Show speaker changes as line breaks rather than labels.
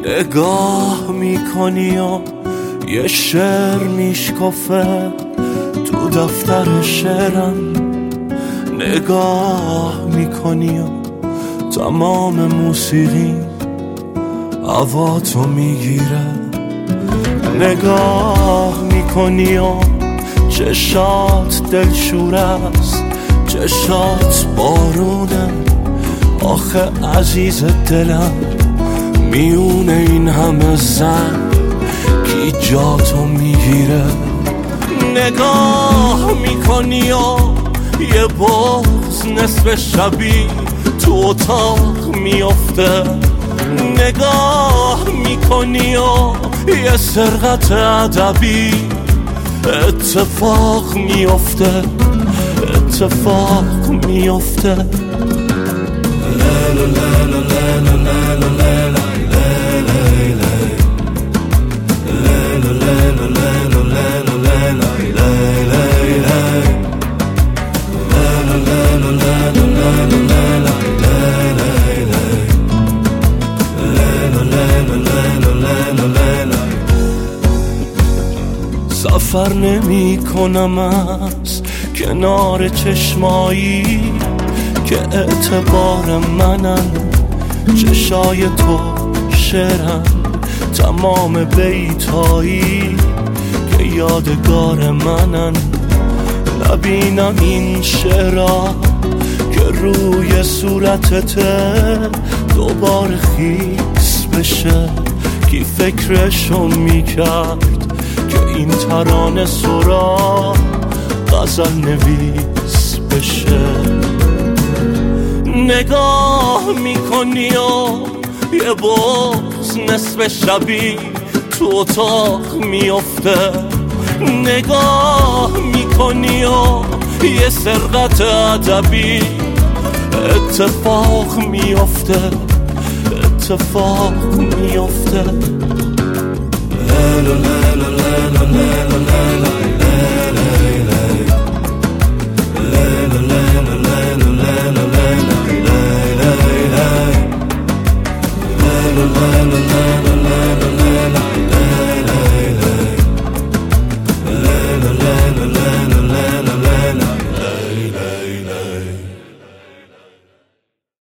نگاه میکنی و یه شعر میشکفه تو دفتر شعرم، نگاه میکنی و تمام موسیقی هواتو میگیره، نگاه میکنی و چشات دلشور است، چشات بارونه. آخه عزیز دلم میونه این همه زن کی جاتو میگیره؟ نگاه میکنی و یه بغض نصف شبی تو اتاق میافته، نگاه میکنی و یه سرقت ادبی اتفاق میافته، اتفاق میافته. سفر نمی کنم از کنار چشمایی که اعتبار منن، چشای تو شعرن، تمام بیتایی که یادگار منن. نبینم این شعرها که روی صورتته دوباره خیس بشه، کی فکرشو میکرد که این ترانه سرا غزل نویس بشه؟ نگاه میکنی و یه بغض نصف شبی تو اتاق میافته، نگاه میکنی و یه سرقت ادبی اتفاق میافته، اتفاق میافته. La la la la